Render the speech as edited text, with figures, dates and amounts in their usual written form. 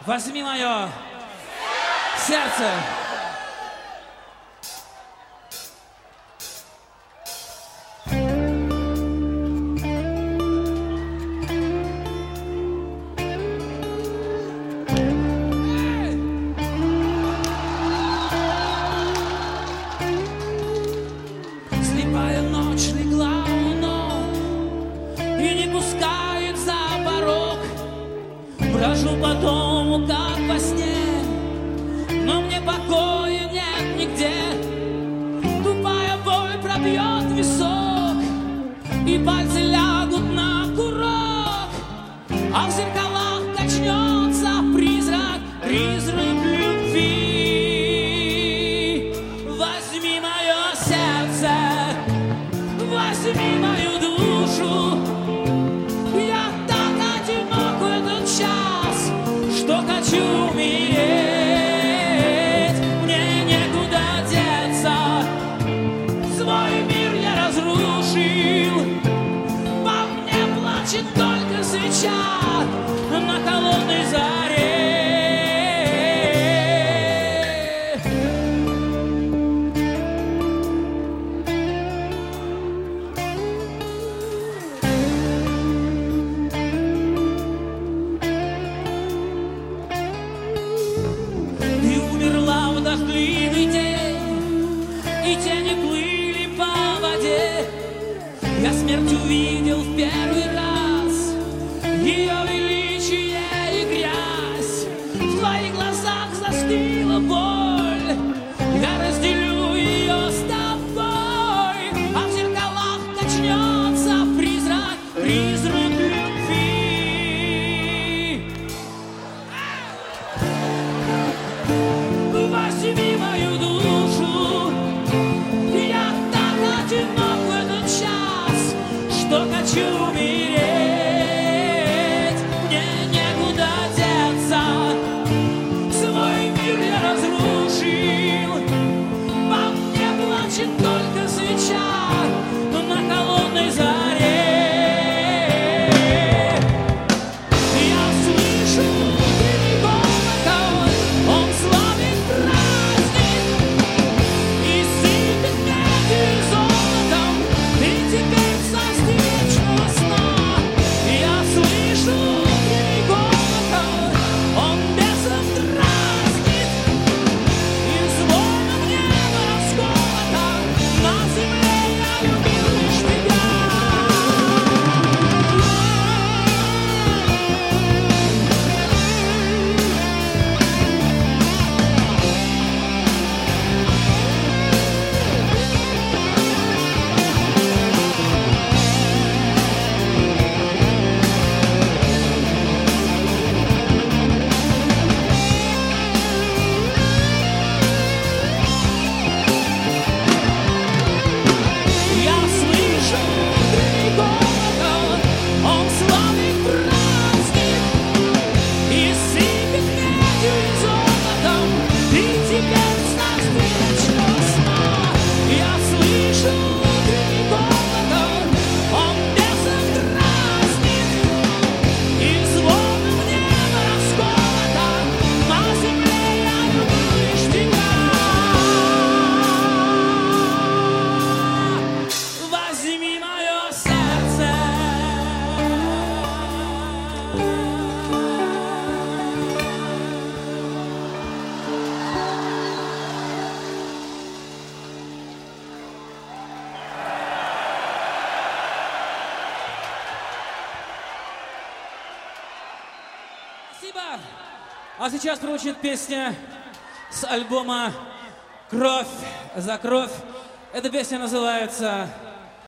Возьми мое сердце. Слепая ночь легла у ног и не пускает за порог. Брожу по дому, как во сне, но мне покоя нет нигде. Тупая боль пробьет висок, и пальцы лягут на курок, а в зеркалах качнется призрак, призрак любви. Возьми мое сердце, возьми мою душу. Я так одинок в этот час, что хочу умереть. Мне некуда деться, свой мир я разрушил. По мне плачет только свеча на холодной заре. Ты умерла в дождливый день, и тени плыли по воде. Я смерть увидел в первый раз, ее величие и грязь. В твоих глазах застыла боль, я разделю ее с тобой, а в зеркалах качнется призрак, призрак любви. Возьми мою душу, я так одинок в этот час, что хочу умереть. Мне некуда деться, свой мир я разрушил. По мне плачет только свеча на холодной заре. Я слышу трели колокол, он славит праздник и сыпет медью и золотом. Ты теперь власти вечного сна. Я слышу трели колокол, он бесов дразнит, и звоном неба расколото. На земле я любил лишь тебя. Я слышу трели колокол, он славный праздник и сыпет медью и золотом. Ты теперь власти вечного сна. Я слышу трели колокол, он бесов дразнит, и звоном неба расколото. На земле я люблю лишь тебя. Возьми мое сердце. Спасибо. А сейчас прозвучит песня с альбома «Кровь за кровь». Эта песня называется